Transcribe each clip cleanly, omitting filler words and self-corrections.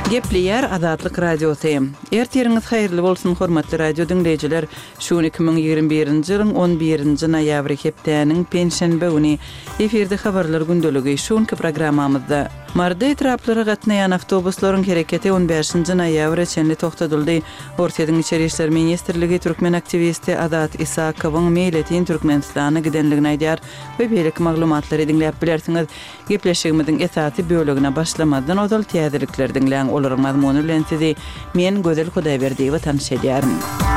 Gepleyer Azatlyk Radiosu. Ertiriňiz haýyrly bolsun hormatly radio dinleýijiler. Şu 2021-nji ýylyň 11-nji noýabry hepdeniň penşenbe güni efirde habarlar gündöligi şonky programmamyzda marda etraplary gatnaýan awtobuslaryň hereketi 15-nji noýabr içinde togtadyldy. Ortadyň içeri işler ministrligi türkmen aktivisti Azat Isakowyň meýletin Türkmenistana gidenligini aýdýar we beýleki maglumatlary dinläp bilersiňiz. Gepleşigimiziň esasy bölügine başlamadan odal täzelikler dinläň olaryň mazmuny bilen sizi men Gözel Hudaýberdiýewa tanış edýärim.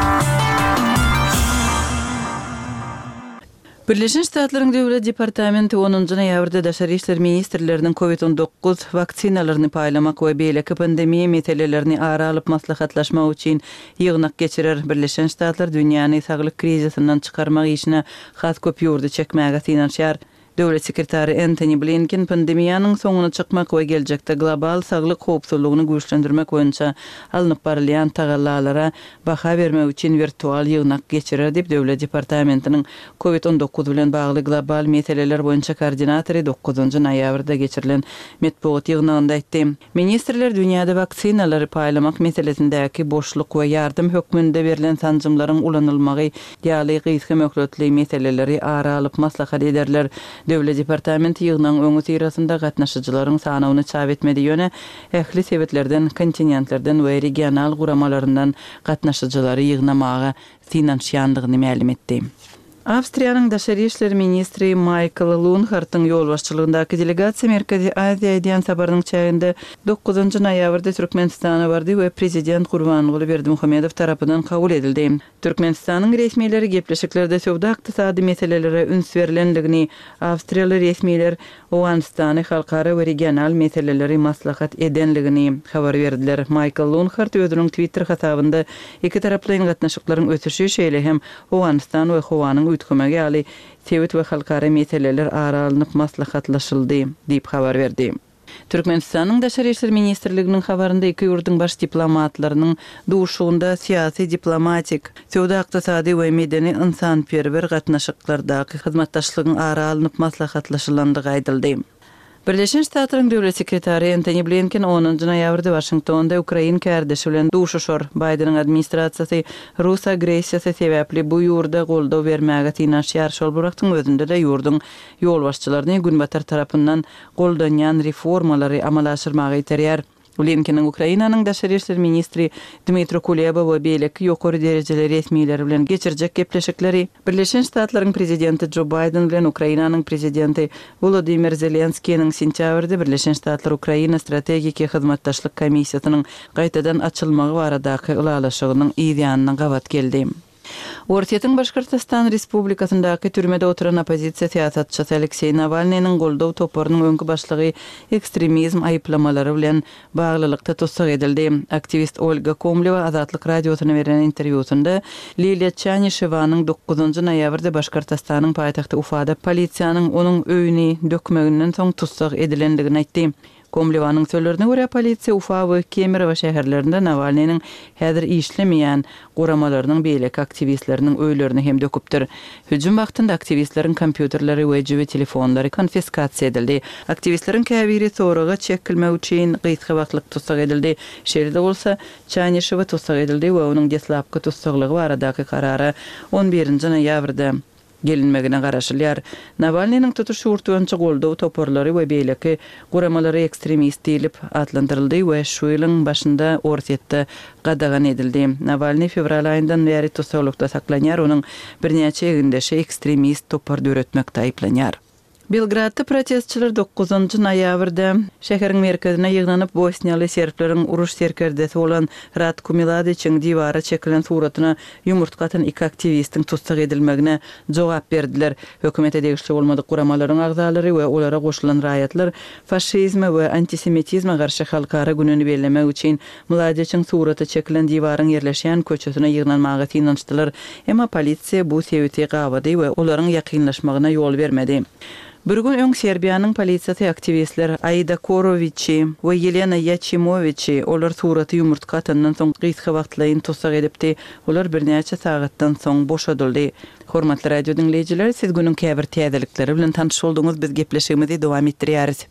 Birleşen Ştatlaryň Döwlet Departamenti 10-njy noýabrda Daşary işler ministrleriniň COVID-19 vaksinalaryny paýlamak we beýleki pandemiýa meselelerini ara alyp maslahatlaşmak üçin ýygnak geçirer. Birleşen Ştatlar dünýäni saglyk krizisinden çykarmak işine has köp ýurdy çekmäge synanýar. Döwlet sekretary Antony Blinken pandemiýanyň soňuna çykmak we geljekde global saglyk howpsuzlygyny güýçlendirmek boýunça alınıp barylýan tagallalara baha bermek üçin virtual ýygnak geçirer diýip Döwlet Departamentiniň COVID-19 bilen bagly global meseleler boýunça koordinatory 9-njy noýabrda geçirilen metbuat ýygnagynda aýtdy. Ministrler dünýäde vaksinalary paýlamak meselesindäki boşluk we ýardym hökmünde berilen sanjymlaryň ulanylmagy ýaly gysga möhletli meseleleri ara alyp maslahat ederler. Döwlet Departamenti ýygnaň öňü sirasynda gatnaşyjylaryň sanawyny çap etmedi ýöne ähli sebetlerden, kontinentlerden we regional guramalaryndan gatnaşyjylary ýygnamagy synanýandygyny ma'lum etdi. Awstriýanyň Daşary işler ministri Michael Lunhartyň ýolbaşçylygyndaky delegasiýa Merkezi Aziýa eden sabarynyň çäginde 9-njy noýabrda Türkmenistana bardy we prezident Gurbanguly Berdimuhamedow tarapyndan kabul edildi. Türkmenistanyň resmiýetleri gepleşiklerde sowda ykdysady meselelere üns berilendigini, Awstriýaly resmiýetler Owganistany halkara we regional meseleleri maslahat edenligini habar berdiler. Michael Lunhart özüniň Twitter hasabynda iki taraplyň gatnaşyklaryň ötüşi şeýle hem Owganistan we Howanyň ütkömegi ýaly sewet we halkara meseleler ara alınıp maslahatlaşyldy diýip habar berdi. Türkmenistanyň Daşary işler ministrliginiň habarynda iki ýurdyň baş diplomatlarynyň duşugynda syýasy, diplomatik, sowda ykdysady we medeni insanperwer gatnaşyklardaky hyzmatdaşlygyň ara alınıp maslahatlaşylandygy aýdyldy. Birleşen Ştatlaryň Döwlet sekretary Antony Blinken 10-njy noýabrda Washingtonda Ukraina kärdeşi bilen duşuşar. Bidenin administrasiýasy Rus agresiýasy sebäpli bu ýurda goldaw bermäge synanýar. Şol burakdyň özünde de ýurdyň ýolbaşçylaryny günbatar tarapyndan goldanýan reformalary amal aşyrmagy ýeterýär. Blinken'in Ukrainanyň Daşary işler ministri Dmitro Kuleba we beýleki ýokary derejeli resmiýetleri bilen geçirjek gepleşikleri, Birleşen Ştatlaryň prezidenti Joe Biden bilen Ukrainanyň prezidenti Volodymyr Zelenskiýiň sentýabrda Birleşen Ştatlar Ukraina strategik hyzmatdaşlyk komissiýasynyň gaýtadan açylmagy baradaky ulalaşygynyň ýygyanyna gawat geldi. Ortaýatyň Başkyrtystan Respublikasyndaky türmede oturan opozisiýa siýasatçysy Aleksey Navalnyň goldaw toparynyň öňkü başlygy ekstremizm aýyplamalary bilen baglylykda tutsak edildi. Aktivist Olga Komleva Azatlyk radiosyna beren interwýusynda Liliya Chanishevanyň 9-njy noýabrda Başkyrtystanyň paýtagty Ufada polisiýanyň onuň öýüni dökmeginden soň tutsak edilendigini aýtdy. Komlevanyň sözlerine görä polisiýa Ufa we Kemerow şäherlerinde Navalnyň häzir işlemeýän guramalarynyň beýleki aktivistleriniň öýlerini hem döküpdir. Hüjüm wagtynda aktivistleriň kompýuterleri we jibe telefonlary konfiskasiýa edildi. Aktivistlerin käbiri soraga çekilmek üçin gysga wagtlyk tutsak edildi. Şeýle bolsa Chanyshew tutsak edildi we onuň deslapky tutsaklygy baradaky karary 11-nji noýabrda gelinmegine garaşylýar. Navalnyň tutuş urtuňça goldaw toporlary we beýleki guramalary ekstremist diýilip adlandyryldy we şu ýylyň başynda ortaýatda gadagan edildi. Navalny fevral aýyndan beri tutuklukda saklanýar, onuň birnäçe egindeşi ekstremist topar döretmekde aýplanýar. Belgradda protestçiler 9-njy noýabrda şäheriň merkezine ýygnanyp Bosniýaly serpleriň uruş serkerdesi bolan Ratko Mladićiň diwara çekilen suratyna ýumurtgatan iki aktivistiň tutsak edilmegine jogap berdiler. Hökümete degişli bolmadyk guramalaryň agzalary we olara goşulan raýatlar faşizme we antisemitizme garşy halkara gününi bellemek üçin Mladićiň suraty çekilen diwaryň ýerleşýän köçesine ýygnanmagy synanýdylar. Emma polisiýa bu sebäpli gawady we olaryň ýakynlaşmagyna ýol bermedi. Bir gün öň Serbiýanyň polisiýasy aktivistler Aida Korovići we Yelena Yachimovići olar suraty ýumurtgatyndan soň gysga wagtlaryň tutsak edipdi. Olar birnäçe sagatdan soň boşadyldy. Hormatly radio dinleýijiler, siz günüň käbir täzelikleri bilen tanyş bolduňyz. Biz gepleşigimizi dowam etdirýäris.